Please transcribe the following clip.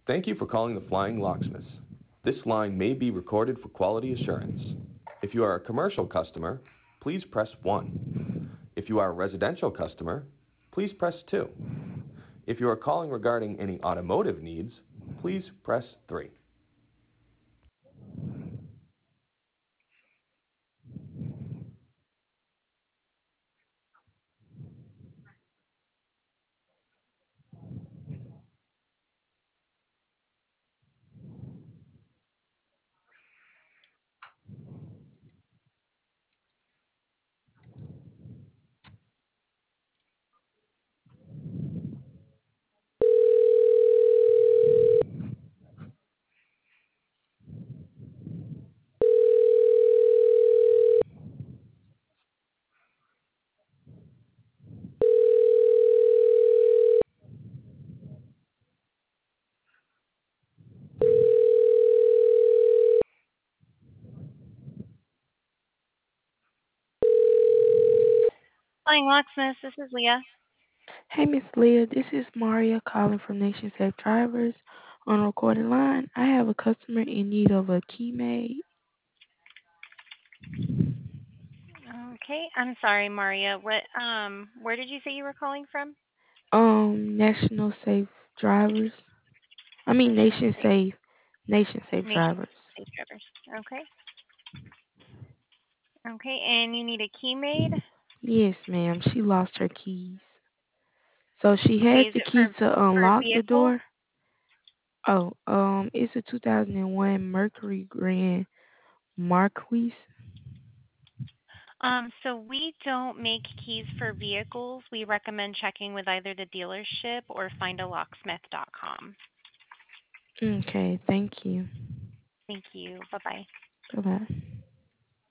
Thank you for calling the Flying Locksmiths. This line may be recorded for quality assurance. If you are a commercial customer, please press 1. If you are a residential customer, please press 2. If you are calling regarding any automotive needs, please press 3. Flying Locksmith, this is Leah. Hey, Miss Leah, this is Maria calling from Nation Safe Drivers on a recorded line. I have a customer in need of a key made. Okay, I'm sorry, Maria. Where did you say you were calling from? National Safe Drivers. I mean National Nation Safe, Safe. Nation Safe Nation Drivers. Safe Drivers. Okay, okay, and you need a key made. Yes, ma'am. She lost her keys. So she Okay, has is the it key to for a unlock the vehicle? door. Oh, it's a 2001 Mercury Grand Marquis. So we don't make keys for vehicles. We recommend checking with either the dealership or findalocksmith.com. Okay, thank you. Thank you. Bye bye. Bye bye.